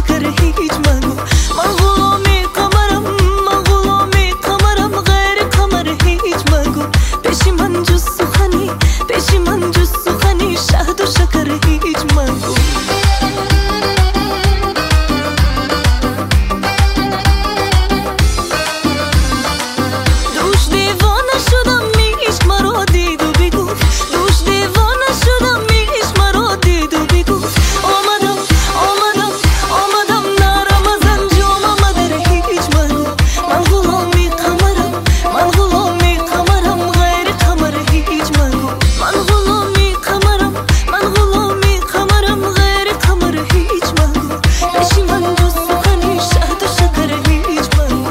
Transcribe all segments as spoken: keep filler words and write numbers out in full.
شکر هیچ مگو. من غلامی قمرم، من غلامی قمرم، غیر قمر هیچ مگو. پیش من جز سخنی، پیش من جز سخنی، شهد و شکر هیچ مگو. دوش دیوانه شدم عشق مرا دید و بگفت، دوش دیوانه شدم عشق مرا دید و بگفت. آمدم آمدم آمدم نرم از انجام آمده هیچ مگو. من غلامی قمرم، من غلامی قمرم، غیر قمر هیچ مگو. من غلامی قمرم، من غلامی قمرم، غیر قمر هیچ مگو. پیش من جز سخنی، شهد و شکر هیچ مگو.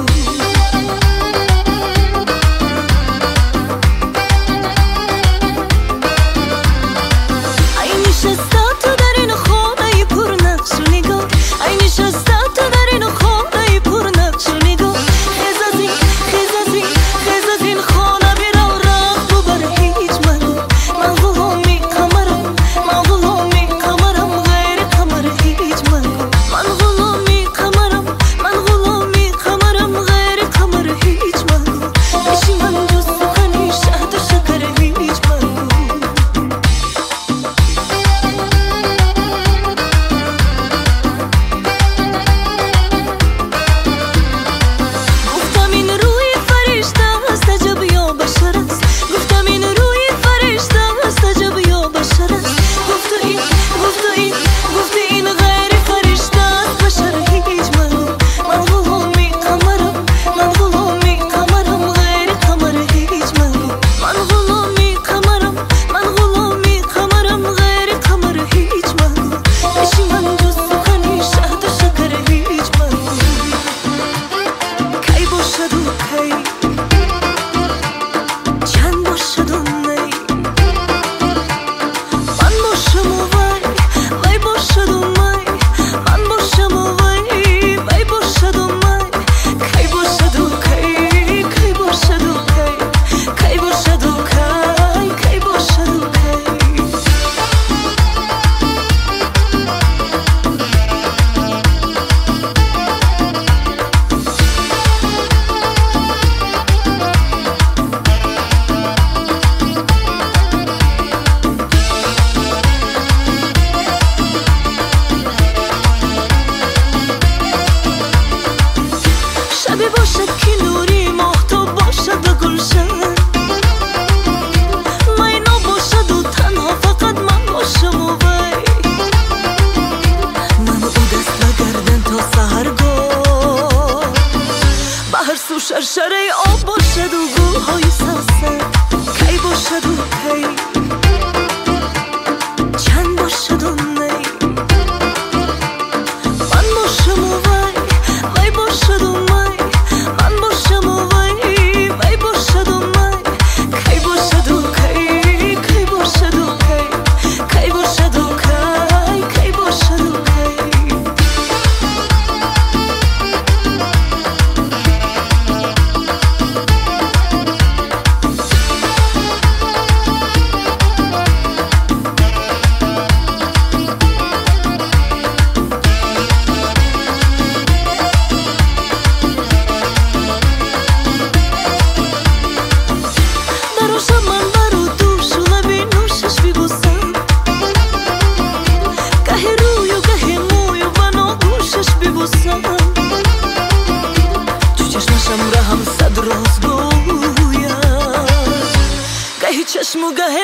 ای نشسته تو در این خانه پر نقش و نگاه، ای نشسته تو در این خانه پر نقش و نگاه. خیز از این، خیز از این، خیز از این خانه برو رخت ببر هیچ مگو. من غلامی قمرم، من غلامی قمرم، غیر قمر هیچ مگو. من غلامی قمرم، من غلامی قمرم، غیر قمر هیچ مگو. پیش من جز سخنی، شهد و شکر هیچ مگو. گفتم این روی فرشته است عجب یا بشر است، گفتم این روی فرشته است عجب یا بشر است. گفت و این، گفت و این، گفت این غیر فرشته است بشر هیچ مگو. من غلامی قمرم، من غلامی قمرم، غیر قمر هیچ مگو. من غلامی قمرم، من غلامی قمرم، غیر قمر هیچ مگو. پیش من جز سخنی، شهد و شکر هیچ مگو. کی باشد و کی، چند باشد و نی، من باشم و وی، وی باشد و می، من باشم و وی، وی باشد و می. کی باشد و کی، کی باشد و کی، کی باشد و کی، کی باشد و کی. شبی باشد که نوری ماهتاب باشد و گلشن، مینا باشد و تنها فقط من باشم و وی. من و او دست بگردن تا سحرگاه، بهر سو شرشره آب باشد و گلهای سبزه. کی باشد و کی، چند باشد و نی، من باشم و وی، وی باشد و می، من باشم و وی، وی باشد و می. کی باشد و کی، کی باشد و کی، کی باشد و کی، کی باشد و کی. براشم من برو دوش و لبی نوشش ببوسم، گهی روی و گهی موی و بنا گوشش ببوسم. تو چشمشم را هم صد راز گویم، گهی چشم و گهی